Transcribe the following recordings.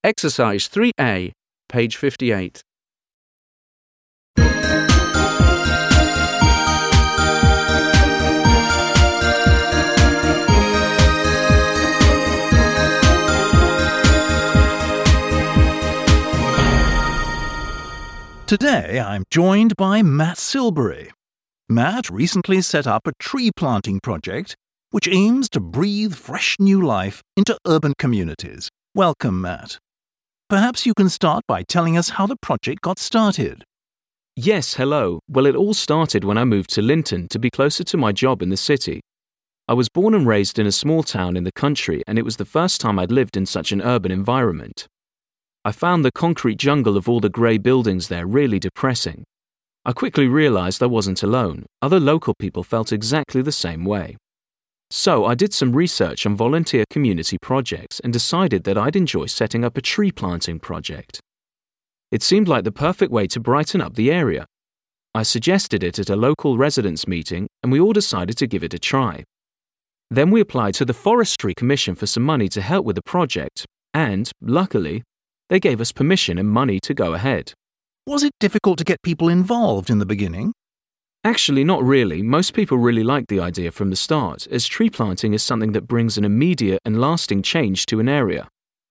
Exercise 3A, page 58. Today I'm joined by Matt Silbury. Matt recently set up a tree planting project which aims to breathe fresh new life into urban communities. Welcome, Matt. Perhaps you can start by telling us how the project got started. Yes, hello. Well, it all started when I moved to Linton to be closer to my job in the city. I was born and raised in a small town in the country, and it was the first time I'd lived in such an urban environment. I found the concrete jungle of all the grey buildings there really depressing. I quickly realised I wasn't alone. Other local people felt exactly the same way. So I did some research on volunteer community projects and decided that I'd enjoy setting up a tree planting project. It seemed like the perfect way to brighten up the area. I suggested it at a local residents' meeting, and we all decided to give it a try. Then we applied to the Forestry Commission for some money to help with the project, and, luckily, they gave us permission and money to go ahead. Was it difficult to get people involved in the beginning? Actually, not really. Most people really liked the idea from the start, as tree planting is something that brings an immediate and lasting change to an area.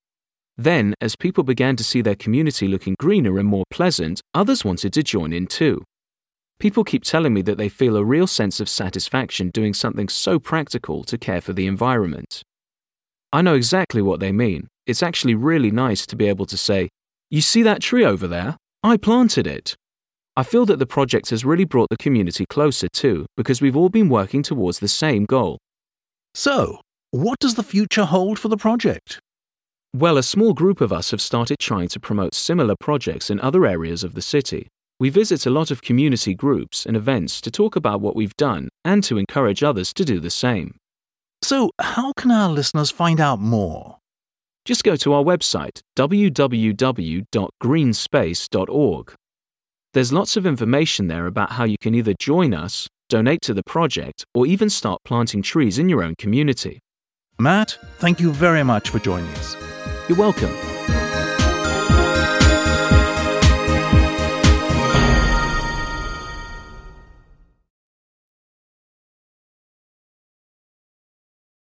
Then, as people began to see their community looking greener and more pleasant, others wanted to join in too. People keep telling me that they feel a real sense of satisfaction doing something so practical to care for the environment. I know exactly what they mean. It's actually really nice to be able to say, "You see that tree over there? I planted it." I feel that the project has really brought the community closer too, because we've all been working towards the same goal. So, what does the future hold for the project? Well, a small group of us have started trying to promote similar projects in other areas of the city. We visit a lot of community groups and events to talk about what we've done and to encourage others to do the same. So, how can our listeners find out more? Just go to our website, www.greenspace.org. There's lots of information there about how you can either join us, donate to the project, or even start planting trees in your own community. Matt, thank you very much for joining us. You're welcome.